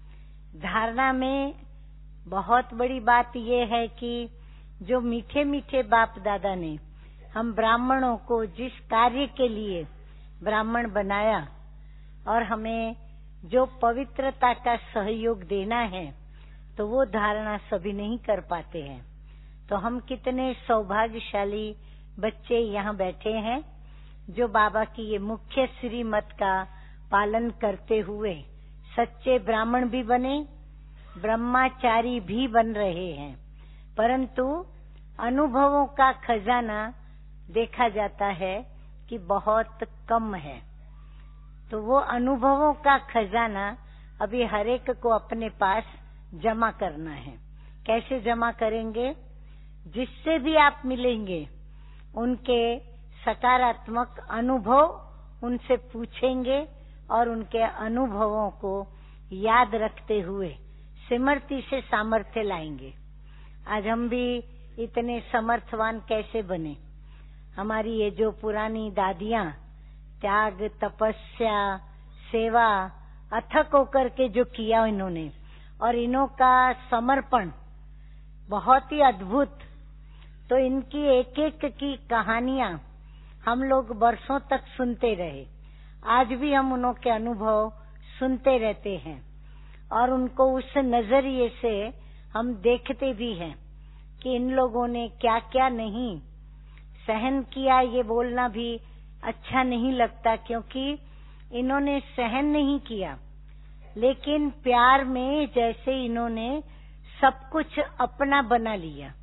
धारणा में बहुत बड़ी बात ये है कि जो मीठे मीठे बाप दादा ने हम ब्राह्मणों को जिस कार्य के लिए ब्राह्मण बनाया और हमें जो पवित्रता का सहयोग देना है, तो वो धारणा सभी नहीं कर पाते हैं। तो हम कितने सौभाग्यशाली बच्चे यहाँ बैठे हैं जो बाबा की ये मुख्य श्रीमत का पालन करते हुए सच्चे ब्राह्मण भी बने, ब्रह्मचारी भी बन रहे हैं। परंतु अनुभवों का खजाना देखा जाता है कि बहुत कम है। तो वो अनुभवों का खजाना अभी हर एक को अपने पास जमा करना है। कैसे जमा करेंगे? जिससे भी आप मिलेंगे उनके सकारात्मक अनुभव उनसे पूछेंगे और उनके अनुभवों को याद रखते हुए सिमरती से सामर्थ्य लाएंगे। आज हम भी इतने समर्थवान कैसे बने? हमारी ये जो पुरानी दादियां त्याग, तपस्या, सेवा अथक होकर के जो किया इन्होंने, और इन्हों का समर्पण बहुत ही अद्भुत। तो इनकी एक एक की कहानियां हम लोग वर्षों तक सुनते रहे। आज भी हम उन्हों के अनुभव सुनते रहते हैं और उनको उस नजरिए से हम देखते भी हैं कि इन लोगों ने क्या क्या नहीं सहन किया। ये बोलना भी अच्छा नहीं लगता, क्योंकि इन्होंने सहन नहीं किया, लेकिन प्यार में जैसे इन्होंने सब कुछ अपना बना लिया।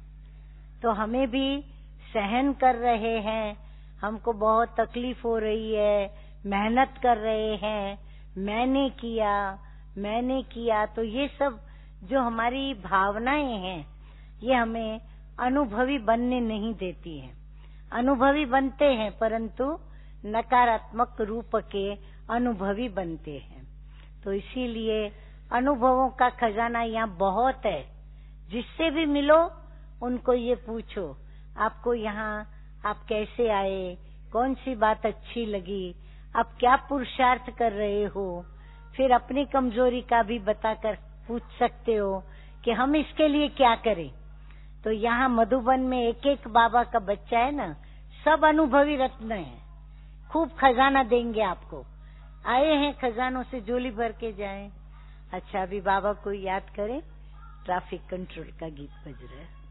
तो हमें भी सहन कर रहे हैं, हमको बहुत तकलीफ हो रही है, मेहनत कर रहे हैं, मैंने किया मैंने किया तो ये सब जो हमारी भावनाएं हैं, ये हमें अनुभवी बनने नहीं देती हैं। अनुभवी बनते हैं, परंतु नकारात्मक रूप के अनुभवी बनते हैं। तो इसीलिए अनुभवों का खजाना यहाँ बहुत है। जिससे भी मिलो उनको ये पूछो, आपको यहाँ आप कैसे आए, कौन सी बात अच्छी लगी, आप क्या पुरुषार्थ कर रहे हो। फिर अपनी कमजोरी का भी बताकर पूछ सकते हो कि हम इसके लिए क्या करें। तो यहाँ मधुबन में एक एक बाबा का बच्चा है ना, सब अनुभवी रत्न है। खूब खजाना देंगे आपको। आए हैं खजानों से झोली भर के जाएं। अच्छा, अभी बाबा को याद करें। ट्रैफिक कंट्रोल का गीत बज रहा है।